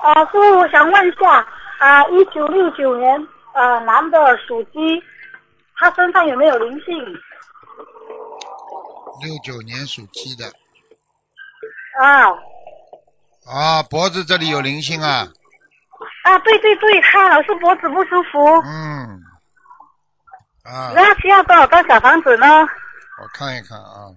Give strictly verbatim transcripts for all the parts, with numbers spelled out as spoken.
啊，师傅，我想问一下，啊，一九六九年，呃，男的属鸡，他身上有没有灵性？ 六九年属鸡的。 啊啊，脖子这里有灵性啊。 啊，对对对，他老是脖子不舒服。 嗯。啊。 那需要多少张小房子呢？ 我看一看啊。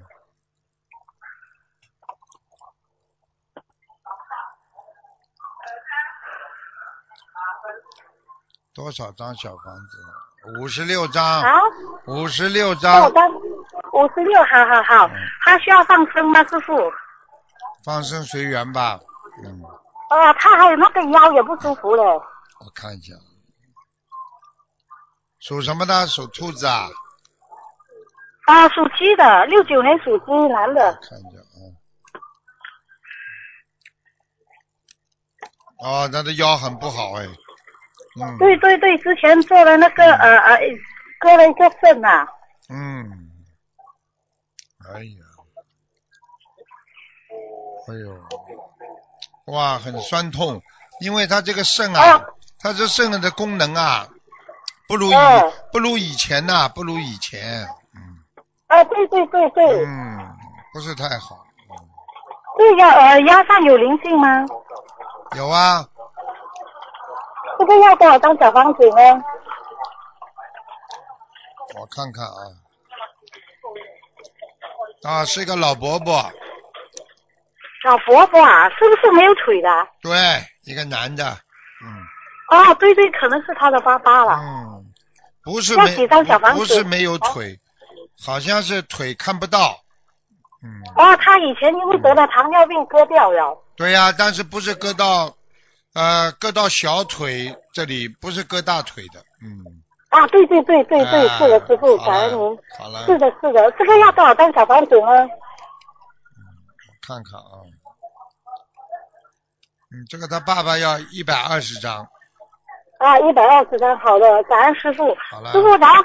多少张小房子？五十六张。 啊？ 五十六多少张。 张？五十六，好好好。 嗯、 他需要放生吗，师傅？ 放生随缘吧。嗯。 哦，他还有那个腰也不舒服嘞。 我看一下。属什么的？属兔子啊？ 啊，属鸡的，六九年属鸡，男的。 我看一下啊。哦，他的腰很不好哎。嗯。 对对对，之前做了那个、嗯、呃呃，割了一个肾呐。 嗯。哎呀。哎呦。哇，很酸痛，因为他这个肾啊， 哦、 他这肾的功能啊，不如以、 哦、 不如以前呐、啊，不如以前。嗯。 啊，对对对对。 嗯，不是太好。 这个呃腰上有灵性吗？ 有啊。 这个要多少张小房子呢？ 我看看啊。啊，是一个老伯伯。 老伯伯啊，是不是没有腿的？ 对，一个男的。嗯。 哦，对对，可能是他的爸爸了。 嗯，不是没要几张小不房子？ 不是没有腿，好像是腿看不到。嗯。 哦，他以前因为得了糖尿病割掉了。 对呀、啊，但是不是割到呃割到小腿这里，不是割大腿的。嗯。 啊，对对对对对， 啊、 是的，师傅， 好了感恩您。 好了。 是的，是的，这个要多少张小房子呢？ 看看啊。嗯，这个他爸爸要一百二十张。 啊，一百二十张，好的，感恩师傅。 好了。 师傅，然后